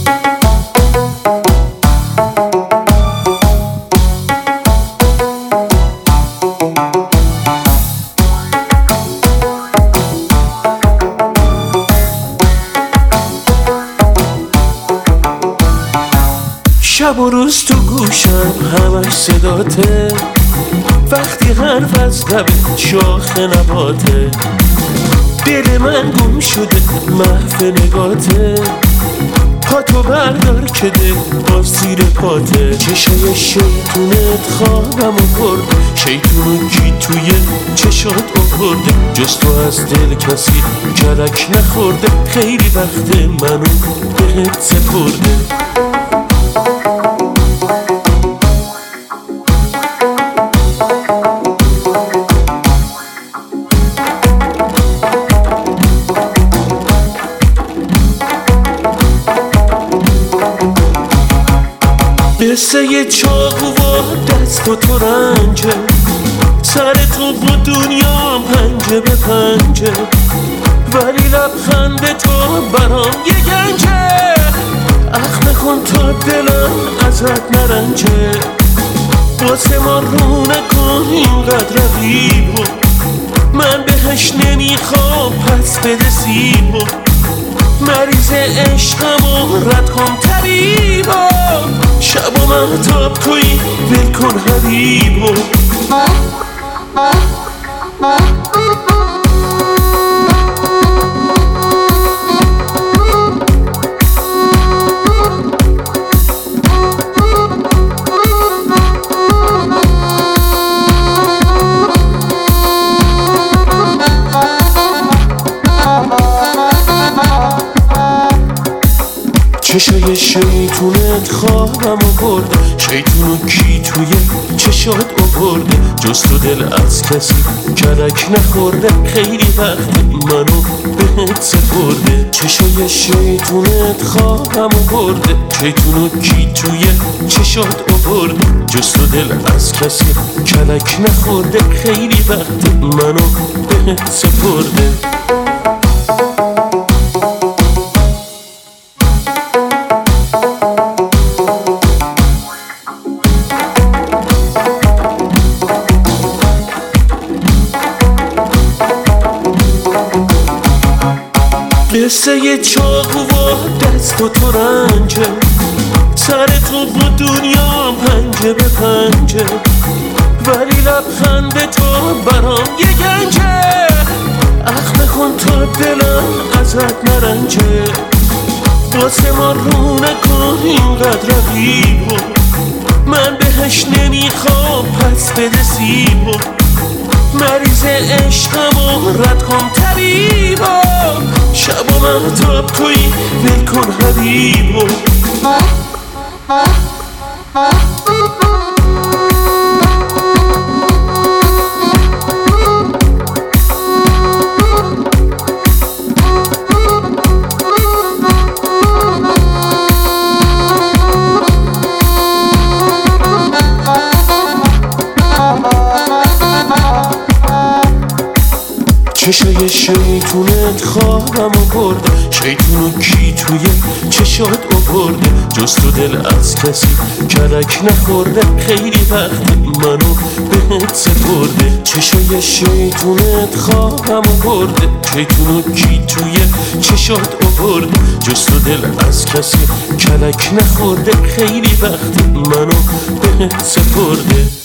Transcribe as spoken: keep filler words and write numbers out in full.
شب و روز تو گوشم همش صداته، وقتی حرف از لبت شاخ نباته، دل من گم شده محو نگاته، پاتو بردار که دل باز زیر پاته. چشای شیطونت خوابم برد، شیطونو کی توی چشات آورده، جز تو از دل کسی کلک نخورده، خیلی وقت منو بهت سپرده. قصه چاقو و دست و تو رنجه، سر تو با دنیا پنجه به پنجه، ولی لبخند تو برام یه گنجه. اخ نکن تا دلم ازت نرنجه، واسه ما رو نکن اینقدر رقیبو، من بهش نمیخوام پس بده سیبو، مریض عشقم و رد کن طبیبو، شب و مهتاب توی ول کن حبیبو. چشای شیطونت خوابم برده، شیطونو کی توی چشات آورده، جز تو دل از کسی کلک نخورده، خیلی وقت منو بهت سپرده. چشای شیطونت خوابم برده، شیطونو کی توی چشات آورده، جز تو دل از کسی کلک نخورده، خیلی وقت منو بهت سپرده. قصه چاقو و دست و تو رنجه، سر تو با دنیا پنجه به پنجه، ولی لبخند تو برام یه گنجه. اخ نکن تا دلم ازت نرنجه، واسه ما رو نکن اینقدر رقیبو، من بهش نمیخوام پس بده سیبو، مریض عشقم و رد کن طبیبو، شب و مهتاب توی ول کن حبیبو. چشای شیطونت خوابم برده، شیطونو کی توی چشات آورده، جز تو دل از کسی کلک نخورده، خیلی وقت منو بهت سپرده. چشای شیطونت خوابم برده، شیطونو کی توی چشات آورده، جز تو دل از کسی کلک نخورده، خیلی وقت منو بهت سپرده.